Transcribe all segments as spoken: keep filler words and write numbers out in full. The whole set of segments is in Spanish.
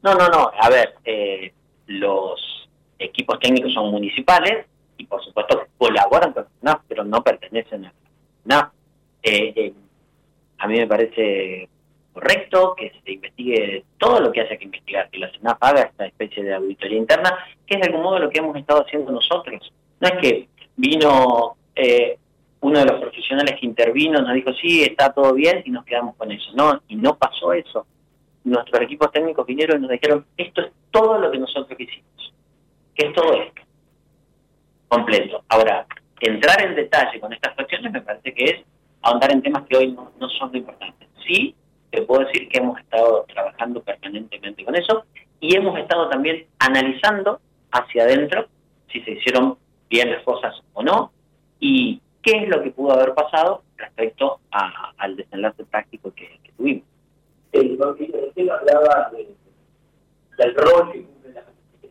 No, no, no. A ver, eh, los equipos técnicos son municipales y por supuesto colaboran con la SENAF, pero no pertenecen a la SENAF. Eh, eh, a mí me parece correcto que se investigue todo lo que haya que investigar, que la SENAF haga esta especie de auditoría interna, que es de algún modo lo que hemos estado haciendo nosotros. No es que vino eh, uno de los profesionales que intervino, nos dijo, sí, está todo bien, y nos quedamos con eso. No, y no pasó eso. Nuestros equipos técnicos vinieron y nos dijeron, esto es todo lo que nosotros hicimos, que es todo esto, completo. Ahora, entrar en detalle con estas cuestiones me parece que es ahondar en temas que hoy no, no son lo importantes. Sí, te puedo decir que hemos estado trabajando permanentemente con eso y hemos estado también analizando hacia adentro si se hicieron bien las cosas o no y qué es lo que pudo haber pasado respecto a, al desenlace práctico que, que tuvimos. El banquillo de usted hablaba de, del rol que cumple la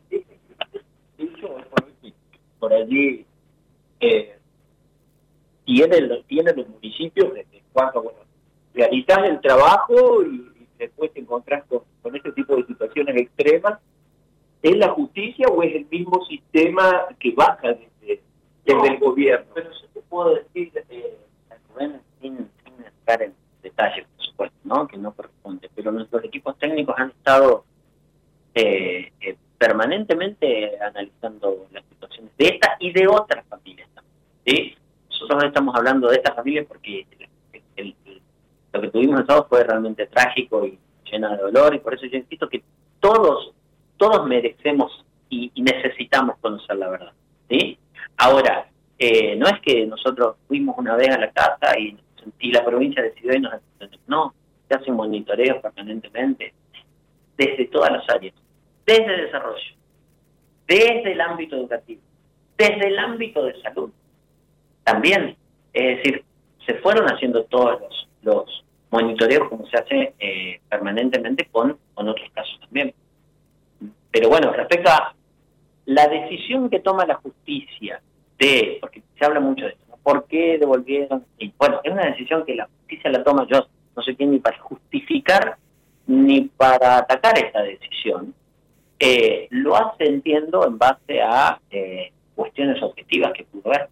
por allí eh, tienen, tienen los municipios desde cuando bueno, realizás el trabajo y, y después te encontrás con, con este tipo de situaciones extremas. ¿Es la justicia o es el mismo sistema que baja desde, desde no, el gobierno? Pero yo te puedo decir, eh, sin, sin entrar en detalle, por supuesto, ¿no? Que no corresponde, pero nuestros equipos técnicos han estado eh, eh, permanentemente analizando las situaciones de esta y de otras familias también, ¿sí? Nosotros estamos hablando de estas familias porque el, el, el, lo que tuvimos el sábado fue realmente trágico y lleno de dolor, y por eso yo insisto que todos, todos merecemos y, y necesitamos conocer la verdad, ¿sí? Ahora, eh, no es que nosotros fuimos una vez a la casa y y la provincia decidió y nos no, se hacen monitoreos permanentemente desde todas las áreas, desde desarrollo, desde el ámbito educativo, desde el ámbito de salud también, es decir, se fueron haciendo todos los, los monitoreos como se hace eh, permanentemente con, con otros casos también. Pero bueno, respecto a la decisión que toma la justicia de, porque se habla mucho de esto, ¿no? ¿Por qué devolvieron? Y bueno, es una decisión que la justicia la toma, yo no sé quién ni para justificar ni para atacar esta decisión. Eh, lo hace, entiendo, en base a eh, cuestiones objetivas que pudo haber.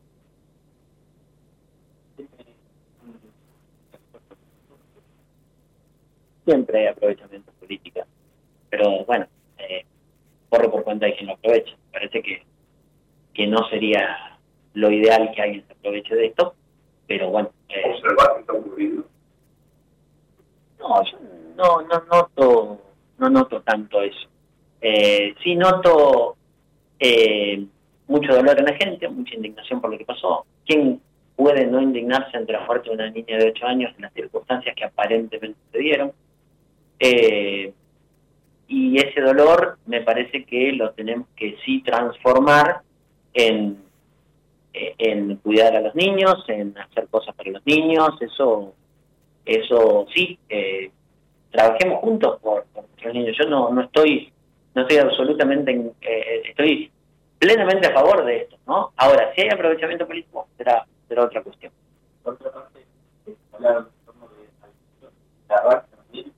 Siempre hay aprovechamiento político, pero bueno, eh, corre por cuenta de quien lo aprovecha. Parece que, que no sería lo ideal que alguien se aproveche de esto, pero bueno. Eh, ¿Observar qué está ocurriendo? No, yo no, no noto, no noto tanto eso. Eh, sí noto eh, mucho dolor en la gente, mucha indignación por lo que pasó. ¿Quién puede no indignarse ante la muerte de una niña de ocho años en las circunstancias que aparentemente se dieron? Eh, y ese dolor me parece que lo tenemos que sí transformar en, en cuidar a los niños, en hacer cosas para los niños, eso eso sí, eh, trabajemos juntos por, por los niños. Yo no, no estoy no estoy absolutamente, en, eh, estoy plenamente a favor de esto, ¿no? Ahora, si hay aprovechamiento político, será, será otra cuestión. Por otra parte, hablaron de la RAC también,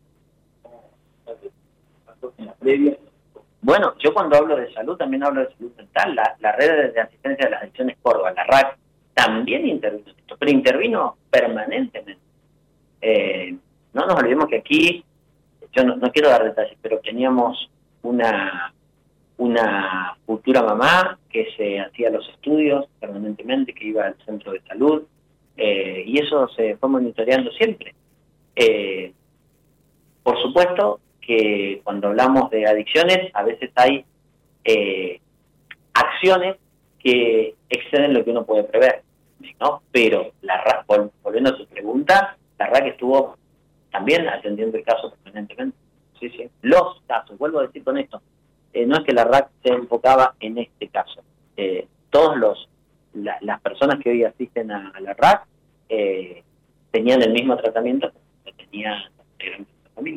en la previa. Bueno, yo cuando hablo de salud también hablo de salud mental. La, la red de asistencia de las adicciones Córdoba, la RAC, también intervino en esto, pero intervino permanentemente. Eh, no nos olvidemos que aquí, yo no, no quiero dar detalles, pero teníamos una una futura mamá que se hacía los estudios permanentemente, que iba al centro de salud, eh, y eso se fue monitoreando siempre. Eh, por supuesto que cuando hablamos de adicciones, a veces hay eh, acciones que exceden lo que uno puede prever, ¿no? Pero la R A C, volviendo a su pregunta, la R A C estuvo también atendiendo el caso permanentemente. Sí, sí. Los casos, vuelvo a decir con esto, eh, no es que la R A C se enfocaba en este caso. Eh, todos los la, las personas que hoy asisten a, a la R A C eh, tenían el mismo tratamiento que tenía la familia.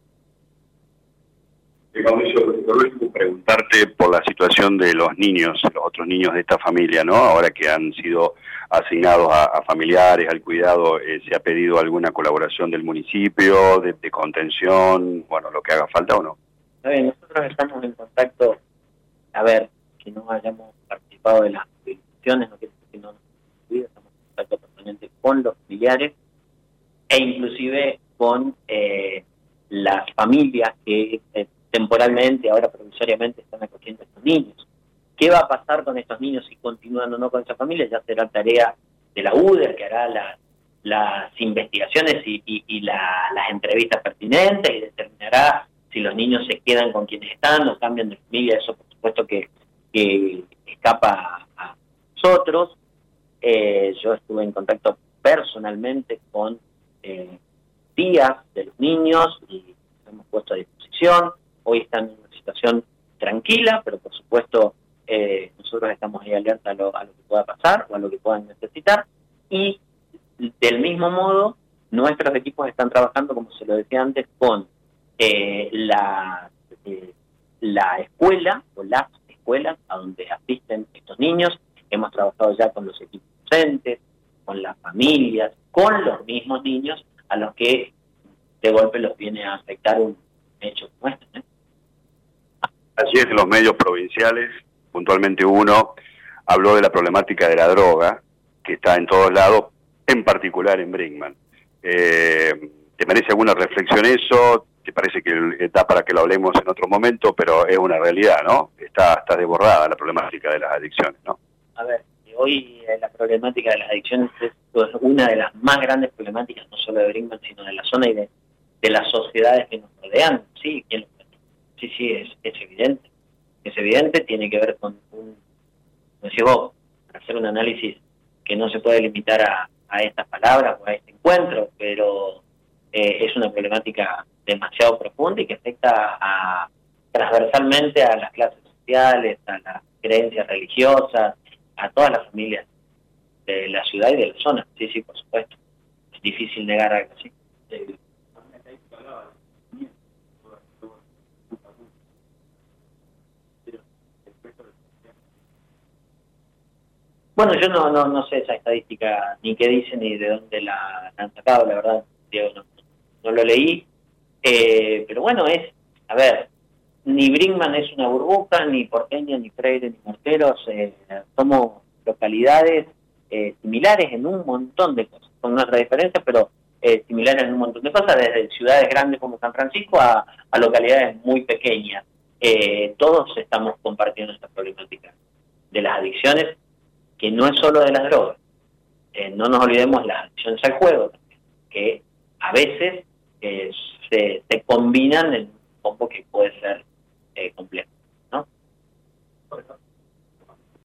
Preguntarte por la situación de los niños, los otros niños de esta familia, ¿no? Ahora que han sido asignados a, a familiares, al cuidado, eh, ¿se ha pedido alguna colaboración del municipio, de, de contención, bueno, lo que haga falta o no? ¿Saben? Nosotros estamos en contacto, a ver, que no hayamos participado de las movilizaciones, no quiere decir que no nos hemos incluido, estamos en contacto permanente con los familiares e inclusive con eh, las familias que eh, temporalmente, ahora provisoriamente, están acogiendo a estos niños. ¿Qué va a pasar con estos niños si continúan o no con esa familia? Ya será tarea de la U D E R, que hará la, las investigaciones y, y, y la, las entrevistas pertinentes y determinará si los niños se quedan con quienes están o cambian de familia. Eso por supuesto que, que escapa a nosotros. Eh, yo estuve en contacto personalmente con eh, tías de los niños y nos hemos puesto a disposición. Hoy están en una situación tranquila, pero por supuesto eh, nosotros estamos ahí alerta a lo, a lo que pueda pasar o a lo que puedan necesitar. Y del mismo modo, nuestros equipos están trabajando, como se lo decía antes, con eh, la, eh, la escuela o las escuelas a donde asisten estos niños. Hemos trabajado ya con los equipos docentes, con las familias, con los mismos niños a los que de golpe los viene a afectar un hecho como este, ¿eh? Así es, en los medios provinciales, puntualmente uno habló de la problemática de la droga, que está en todos lados, en particular en Brinkman. Eh, ¿Te merece alguna reflexión eso? ¿Te parece que da para que lo hablemos en otro momento? Pero es una realidad, ¿no? Está, está desbordada la problemática de las adicciones, ¿no? A ver, hoy la problemática de las adicciones es una de las más grandes problemáticas, no solo de Brinkman, sino de la zona y de, de las sociedades que nos rodean. Sí, ¿quién lo Sí, sí, es, es evidente. Es evidente, tiene que ver con un, como decís vos, hacer un análisis que no se puede limitar a, a estas palabras o a este encuentro, pero eh, es una problemática demasiado profunda y que afecta a, transversalmente a las clases sociales, a las creencias religiosas, a todas las familias de la ciudad y de la zona. Sí, sí, por supuesto. Es difícil negar algo así. Eh, Bueno, yo no, no no sé esa estadística, ni qué dicen, ni de dónde la, la han sacado, la verdad, Diego, no, no lo leí. Eh, pero bueno, es, a ver, ni Brinkman es una burbuja, ni Porteña, ni Freire, ni Morteros, eh, somos localidades eh, similares en un montón de cosas, con nuestras diferencias, pero eh, similares en un montón de cosas, desde ciudades grandes como San Francisco a, a localidades muy pequeñas. Eh, todos estamos compartiendo esta problemática de las adicciones, que no es solo de las drogas. Eh, no nos olvidemos las adicciones al juego, que a veces eh, se, se combinan en un combo que puede ser